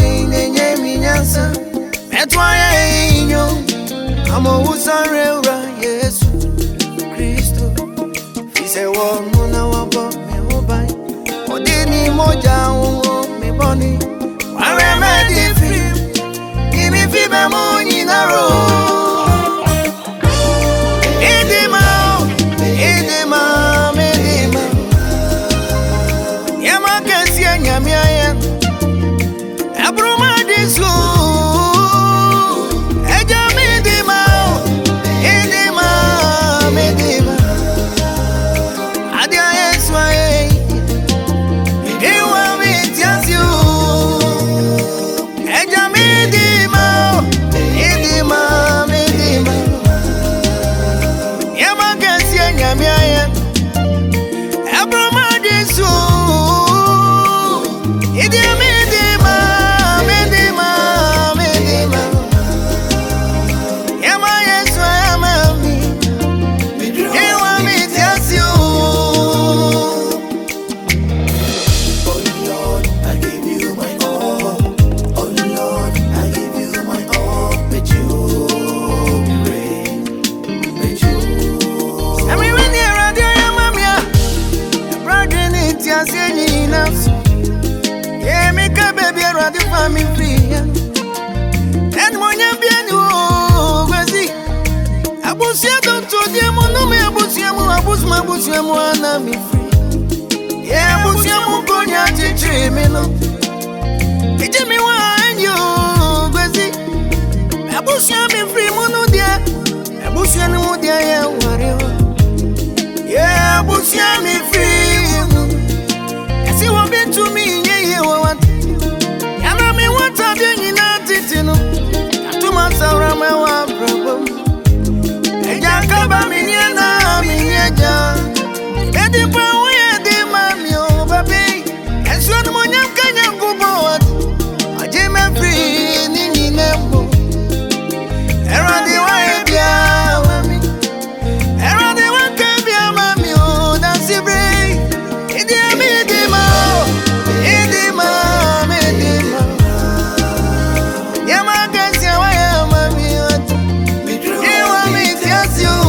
nenye minyansa metwaye inyo amowusare ura Yesu Kristo fise wo muna wabo mehobai odini moja unwo meboni ware medi free imi fibe monyi naro edema yama kesi nyamia abruma disu Abusiamu ana mi free. Yeah, abusiamu konya chichi mino. Ije mi wa enyo gwezi. Abusiamu free munu dia. Abusiamu dia ya warewa. Yeah, abusiamu free. Yasi wabintu mi nye wawati. Yana mi wata denyi na titino. Katuma saura mewa brabo. Eja kaba minyena minyeja. Edi pa uye di mami o babi. Ensuan monyam kanya kubot. Aji me free nini nembo. Eradi wa ebia wami. Eradi wa kebia mami o dansi bre. Idi ami di ma o. Idi ma mi di ma. Yama kesi wa ya mami o. Iwa mi tiasi o.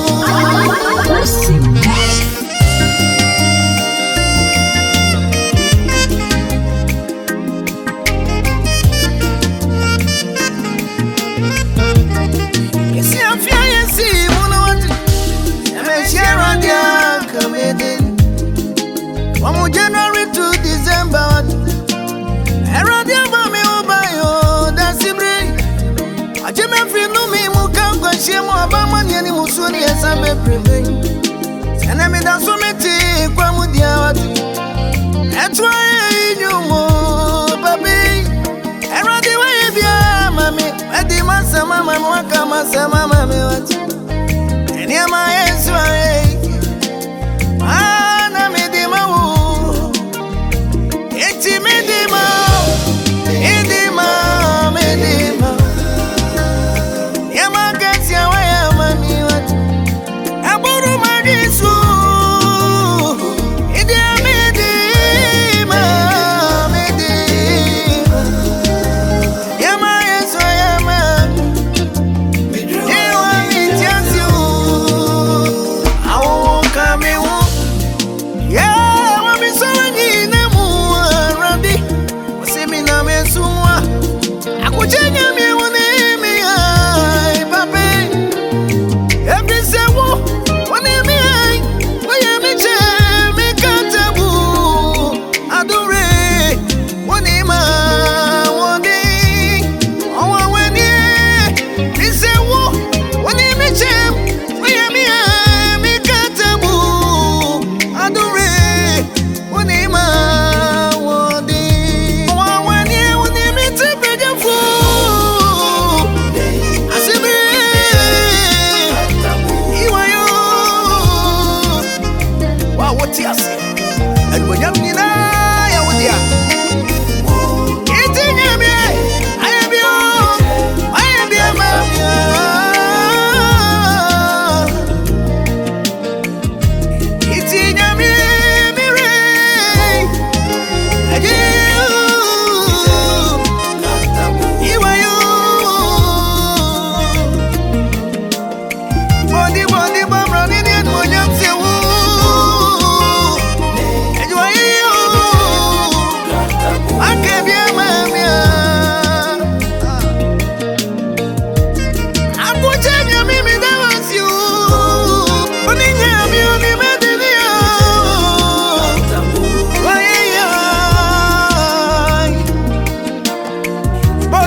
From January to December, Eradia Bami Obayo, Dasibri. I came free no me Mukango, Shemo, Abaman, and Musuni, as I may prevail. And I made a summit, Quamudia. That's why I knew more, baby. Eradia, Mammy, I demand some mamma, Wakama, some mamma, and here my answer.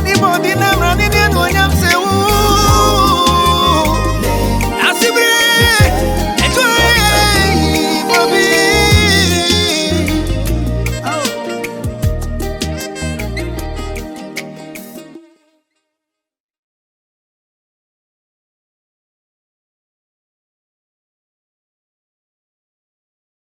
body na running in when I'm say